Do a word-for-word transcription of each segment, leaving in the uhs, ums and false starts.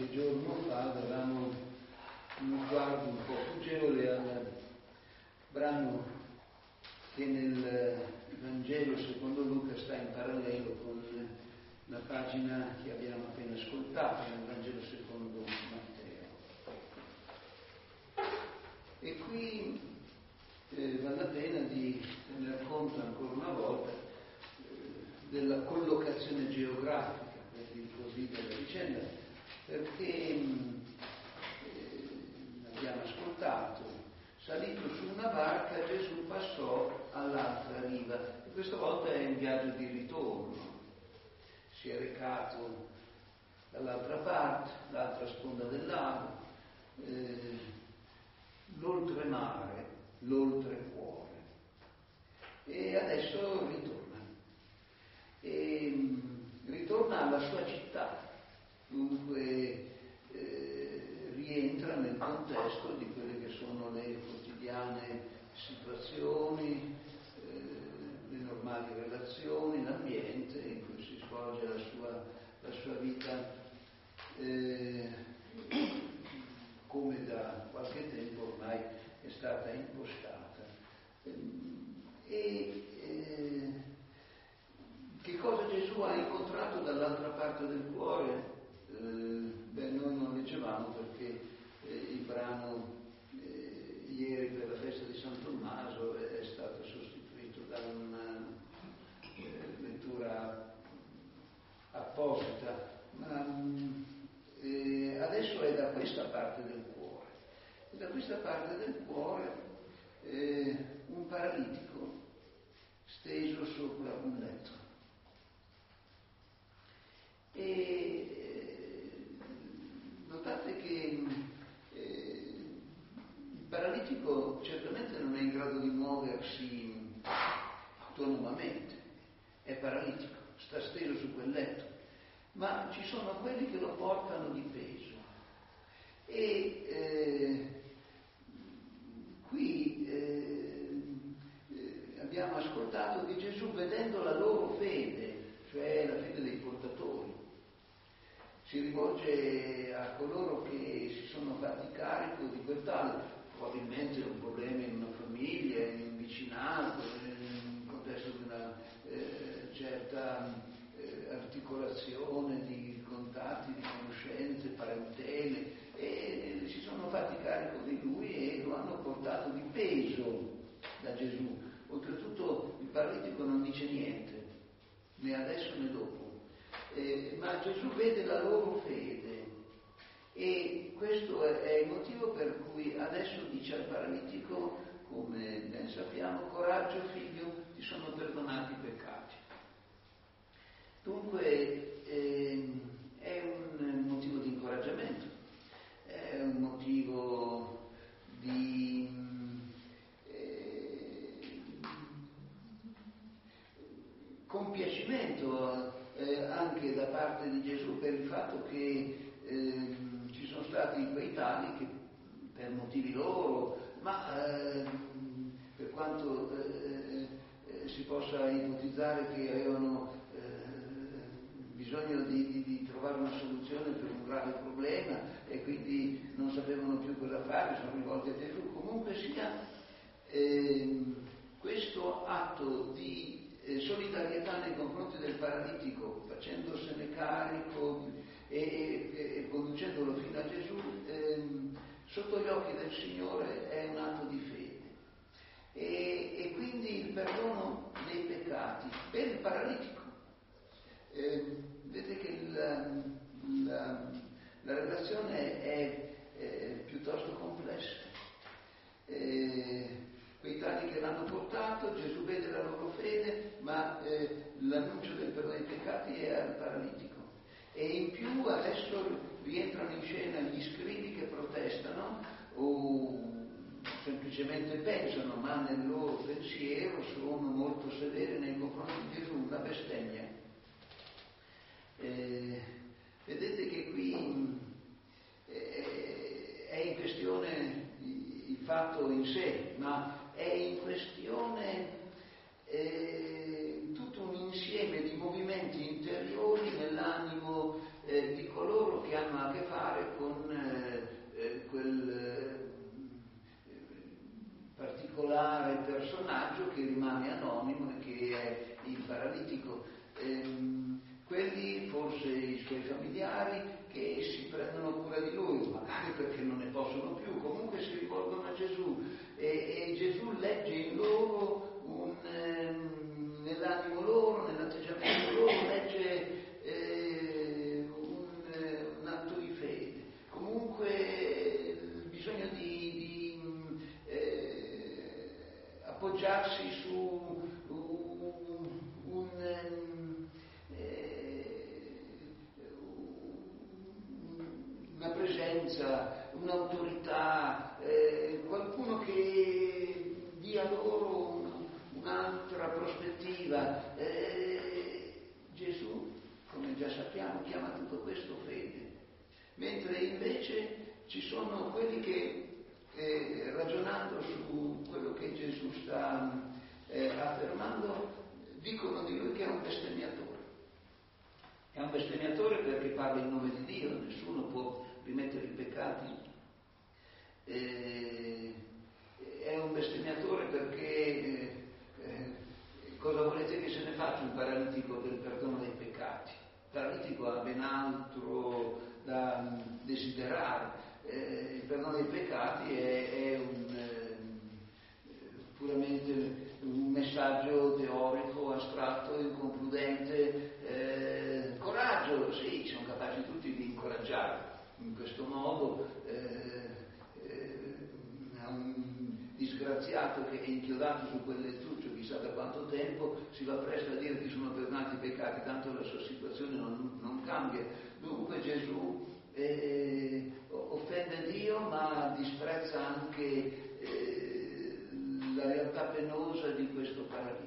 qualche giorno fa davamo uno sguardo un po' fuggevole al brano che nel Vangelo secondo Luca sta in parallelo con la pagina che abbiamo appena ascoltato nel Vangelo secondo Matteo. E qui eh, vale la pena di tener conto ancora una volta eh, della collocazione geografica, per dir così, della vicenda, perché mh, eh, abbiamo ascoltato, salito su una barca Gesù passò all'altra riva, e questa volta è in viaggio di ritorno, si è recato dall'altra parte, l'altra sponda del lago, eh, l'oltremare, l'oltrecuore, e adesso ritorna, e ritorna alla sua città, dunque eh, rientra nel contesto di quelle che sono le quotidiane situazioni, eh, le normali relazioni, l'ambiente in cui si svolge la sua, la sua vita, eh, come da qualche tempo ormai è stata impostata. E eh, che cosa Gesù ha incontrato dall'altra parte del cuore? Eh, beh, noi non leggevamo perché eh, il brano eh, ieri per la festa di San Tommaso è stato sostituito da una eh, lettura apposita, ma mh, eh, adesso è da questa parte del cuore. E da questa parte del cuore eh, un paralitico steso sopra un letto. E eh, notate che eh, il paralitico certamente non è in grado di muoversi autonomamente, è paralitico, sta steso su quel letto, ma ci sono quelli che lo portano di peso. E eh, qui eh, eh, abbiamo ascoltato che Gesù, vedendo la loro fede, cioè la fede dei portatori, si rivolge a coloro che si sono fatti carico di quel tale, probabilmente un problema in una famiglia, in un vicinato, in un contesto di una eh, certa eh, articolazione di contatti, di conoscenze, parentele, e si sono fatti carico di lui e lo hanno portato di peso da Gesù. Oltretutto il paralitico non dice niente, né adesso né dopo. Eh, ma Gesù vede la loro fede e questo è, è il motivo per cui adesso dice al paralitico, come ben sappiamo: coraggio figlio, ti sono perdonati i peccati. Dunque eh, è un motivo di incoraggiamento, è un motivo di eh, compiacimento Eh, anche da parte di Gesù per il fatto che eh, ci sono stati quei tali che per motivi loro, ma eh, per quanto eh, eh, si possa ipotizzare che avevano eh, bisogno di, di, di trovare una soluzione per un grave problema e quindi non sapevano più cosa fare, sono rivolti a Gesù. Comunque sia, eh, questo atto di solidarietà nei confronti del paralitico, facendosene carico e, e, e conducendolo fino a Gesù, ehm, sotto gli occhi del Signore è un atto di fede. E, e quindi il perdono dei peccati per il paralitico. Eh, vedete che la, la, la relazione è, è piuttosto complessa. Eh, Quei tali che l'hanno portato, Gesù vede la loro fede, ma eh, l'annuncio del perdono dei peccati è al paralitico. E in più adesso rientrano in scena gli scribi che protestano o semplicemente pensano, ma nel loro pensiero sono molto severi nei confronti di Gesù, una bestemmia. Eh, vedete che qui eh, è in questione il fatto in sé, ma è in questione eh, tutto un insieme di movimenti interiori nell'animo eh, di coloro coloro che hanno a che fare con eh, eh, quel eh, particolare personaggio che rimane anonimo e che è il paralitico. Ehm, quelli forse i suoi familiari che si prendono cura di lui, magari perché non ne possono più, comunque si rivolgono a Gesù e, e Gesù legge in loro un, ehm, nell'animo loro, nell'atteggiamento loro, legge eh, un, eh, un atto di fede. Comunque il bisogno di, di eh, appoggiarsi su un, un una presenza, un'autorità, eh, qualcuno che dia loro un, un'altra prospettiva. Eh, Gesù, come già sappiamo, chiama tutto questo fede, mentre invece ci sono quelli che, eh, ragionando su quello che Gesù sta eh, affermando, dicono di lui che è un bestemmiatore. È un bestemmiatore perché parla in nome di Dio, nessuno può rimettere i peccati. Eh, è un bestemmiatore perché eh, eh, cosa volete che se ne faccia un paralitico del perdono dei peccati? Il paralitico ha ben altro da desiderare. Eh, il perdono dei peccati è, è un, eh, puramente un messaggio teorico, astratto, inconcludente. Eh, coraggio, sì, siamo capaci tutti di incoraggiare in questo modo. Eh, eh, un disgraziato che è inchiodato su quel lettuccio chissà da quanto tempo si va presto a dire che sono perdonati i peccati, tanto la sua situazione non, non cambia. Dunque Gesù eh, offende Dio ma disprezza anche eh, la realtà penosa di questo paralitico.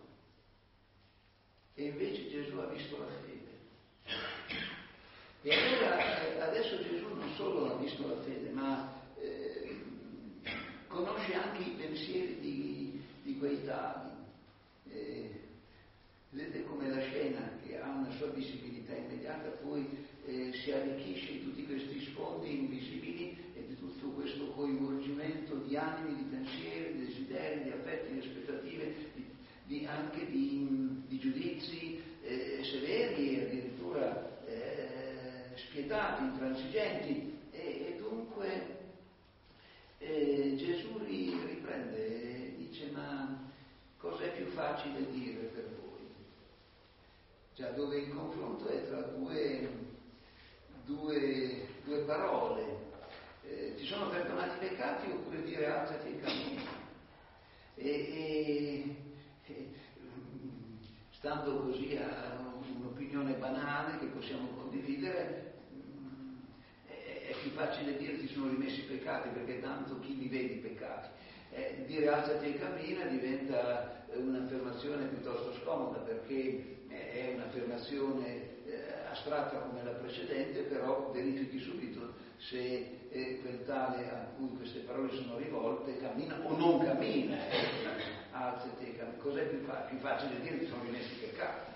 E invece Gesù ha visto la fede. E allora adesso Gesù non solo ha visto la fede, ma eh, conosce anche i pensieri di, di quei tali. Eh, vedete come la scena, che ha una sua visibilità immediata, poi eh, si arricchisce di tutti questi sfondi invisibili e di tutto questo coinvolgimento di animi, di pensieri, di desideri, di affetti, di aspettative, di, di, anche di, di giudizi eh, severi e addirittura eh, spietati, intransigenti. E, e dunque eh, Gesù li riprende e dice: ma cosa è più facile dire per voi? Cioè, dove il confronto è tra due, due, due parole. Eh, ti sono perdonati i peccati oppure dire alzati e cammina? E, e, e stando così a un'opinione banale che possiamo condividere, è, è più facile dire ti sono rimessi i peccati, perché tanto chi li vede i peccati. Eh, dire alzati e cammina diventa un'affermazione piuttosto scomoda, perché è un'affermazione eh, astratta come la precedente, però verifichi subito se eh, quel tale a cui queste parole sono rivolte cammina o non cammina. Eh. Alzati e cammina. Cos'è più, fa- più facile dire? Ti sono rimessi i peccati.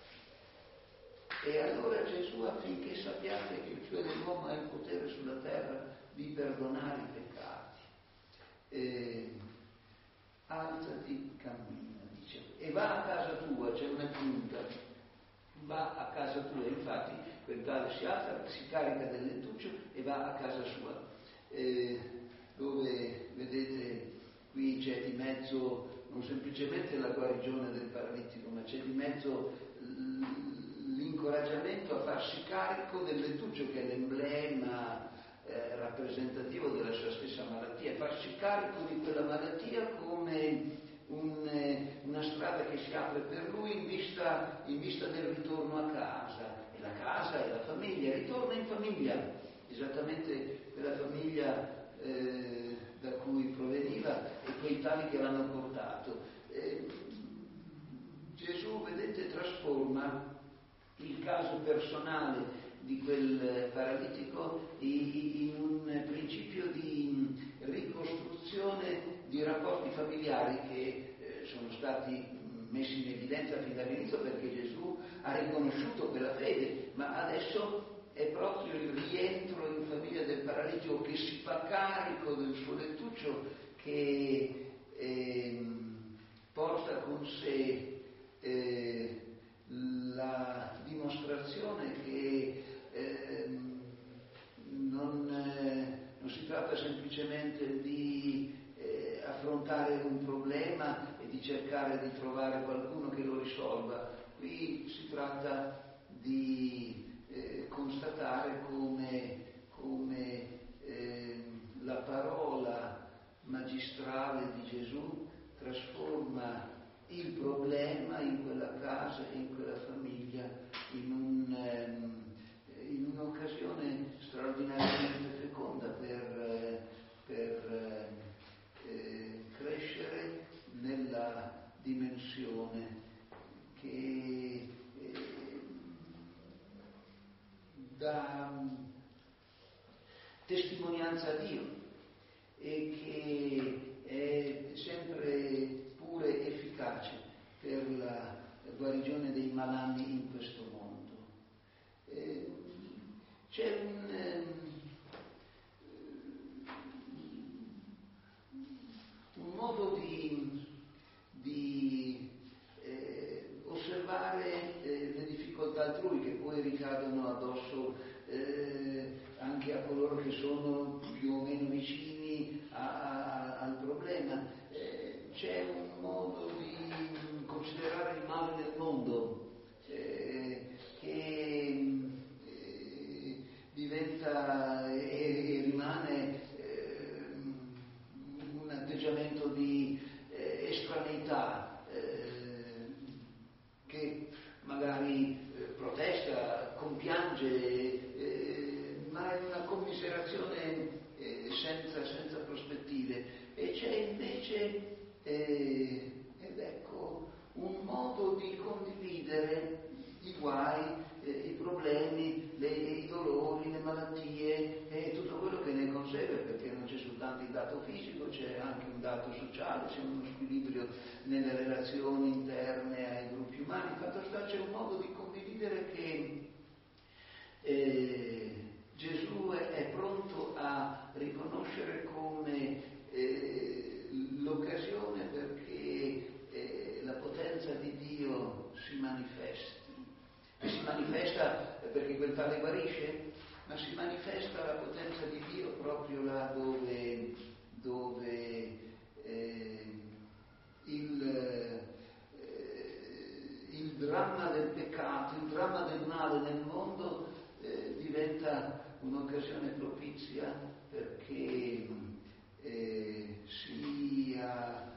E allora Gesù, affinché sappiate che il figlio dell'uomo ha il potere sulla terra di perdonare i peccati, eh, alzati, cammina, dice, e va a casa tua, c'è una giunta, va a casa tua. Infatti quel tale si alza, si carica del lettuccio e va a casa sua, eh, dove vedete qui c'è di mezzo non semplicemente la guarigione del paralitico, ma c'è di mezzo l'incoraggiamento a farsi carico del lettuccio, che è l'emblema eh, rappresentativo della sua stessa malattia, farsi carico di quella malattia come un, eh, una strada che si apre per lui in vista, in vista del ritorno a casa. E la casa è la famiglia, ritorna in famiglia, esattamente quella famiglia eh, da cui proveniva e quei tali che l'hanno portato. Eh, Gesù, vedete, trasforma il caso personale di quel paralitico in un principio di ricostruzione di rapporti familiari che eh, sono stati messi in evidenza fin dall'inizio, perché Gesù ha riconosciuto quella fede, ma adesso è proprio il rientro in famiglia del paralitico che si fa carico del suo lettuccio, che eh, porta con sé eh, la dimostrazione che eh, non, eh, non si tratta semplicemente di eh, affrontare un problema e di cercare di trovare qualcuno che lo risolva. Qui si tratta di eh, constatare come, come eh, la parola magistrale di Gesù trasforma il problema in quella casa, in quella famiglia, in, un, ehm, in un'occasione straordinariamente feconda per, per eh, crescere nella dimensione che eh, dà testimonianza a Dio e che è sempre pure efficace per la guarigione dei malanni in questo mondo. Eh, c'è un, eh, un modo di, di eh, osservare eh, le difficoltà altrui che poi ricadono addosso eh, anche a coloro che sono più o meno vicini a, a, al problema. Eh, c'è un modo di considerare il male nel mondo eh, che eh, diventa e, e rimane eh, un atteggiamento di eh, estraneità eh, che magari eh, protesta, compiange, eh, ma è una commiserazione eh, senza, senza prospettive. E c'è invece, eh, ed ecco, un modo di condividere i guai, eh, i problemi, le, i dolori, le malattie e tutto quello che ne consegue, perché non c'è soltanto il dato fisico, c'è anche un dato sociale, c'è uno squilibrio nelle relazioni interne ai gruppi umani. Fatto sta, c'è un modo di condividere che eh, Gesù è, è pronto a riconoscere come eh, l'occasione perché eh, la potenza di Dio si manifesti. E si manifesta perché quel tale guarisce, ma si manifesta la potenza di Dio proprio là dove, dove eh, il, eh, il dramma del peccato, il dramma del male nel mondo eh, diventa un'occasione propizia perché eh, si, a,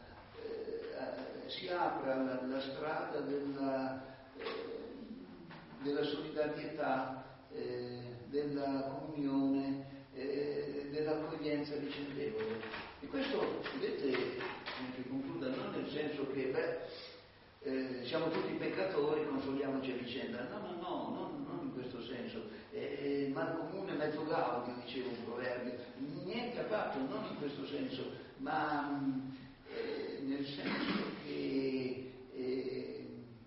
eh, si apra la, la strada della, eh, della solidarietà, eh, della comunione, eh, dell'accoglienza vicendevole. E questo, vedete, che concluda, non nel senso che, beh, eh, siamo tutti peccatori, consoliamoci a vicenda. No, no, no, non, non in questo senso. Eh, mal comune, mezzo gaudio, diceva un proverbio. Niente affatto, non in questo senso, ma eh, nel senso che eh,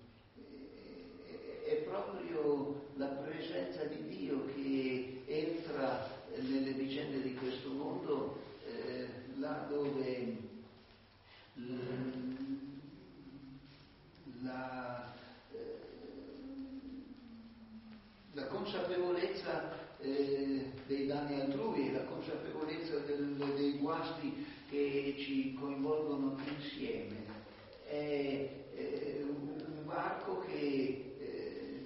è proprio la presenza di Dio che entra nelle vicende di questo mondo, eh, là dove la, eh, la consapevolezza eh, dei danni altrui e la consapevolezza del, dei guasti che ci coinvolgono insieme è, è un varco che eh,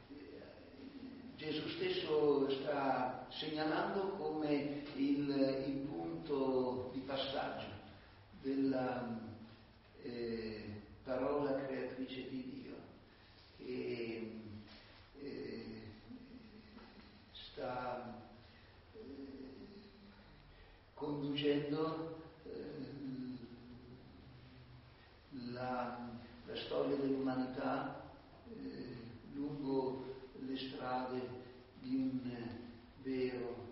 Gesù stesso sta segnalando come il, il punto di passaggio della eh, parola creatrice di Dio, che eh, sta eh, conducendo eh, la, la storia dell'umanità eh, lungo le strade di un vero